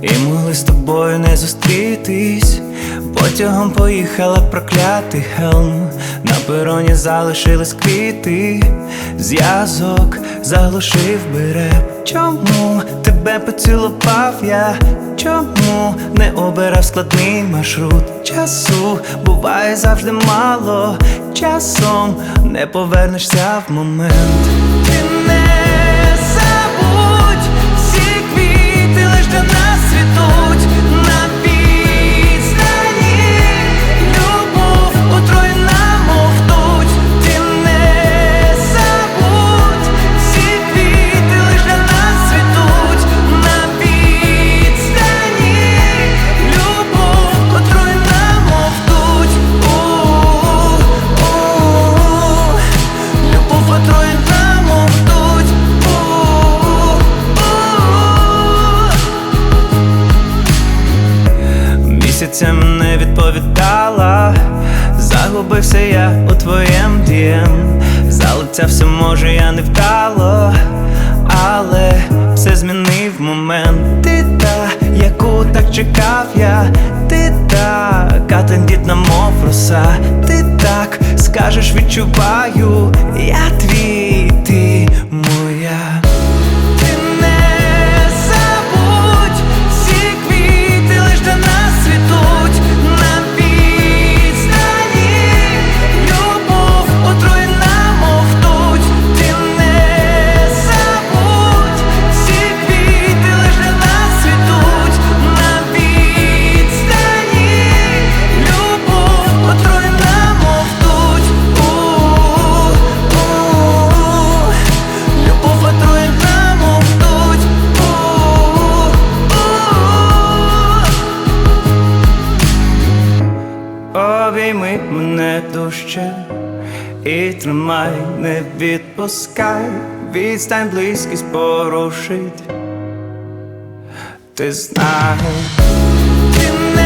І могли з тобою не зустрітись. Потягом поїхала проклятий Хелм. На пероні залишились квіти. Зв'язок заглушив би реп. Чому тебе поцілував я? Чому не обирав складний маршрут? Часу буває завжди мало. Часом не повернешся в момент. Ти не забудь, всі квіти лиш для нас цвітуть. На відстані любов отруєна, мов ртуть. Ти не забудь, всі квіти лиш для нас цвітуть. На відстані любов отруєна, мов ртуть. Любов отруєна, мов ртуть. Місяця не відповідала. Загубився я у твоєм DM. Залицявся, може, я не вдало, але все змінив момент. Ти та, яку так чекав я. Ти така тендітна, мов роса. Ти так скажеш, відчуваю. Я твій, ти моя. Ти не забудь, всі квіти лиш для нас цвітуть. На відстані любов отруєна, мов ртуть. Ти не забудь, всі квіти лиш для нас цвітуть. На відстані любов отруєна, мов ртуть. Любов отруєна, мов ртуть. Обійми мене дужче і тримай, не відпускай. Відстань, близькість порушить. Ти знаєш, ти не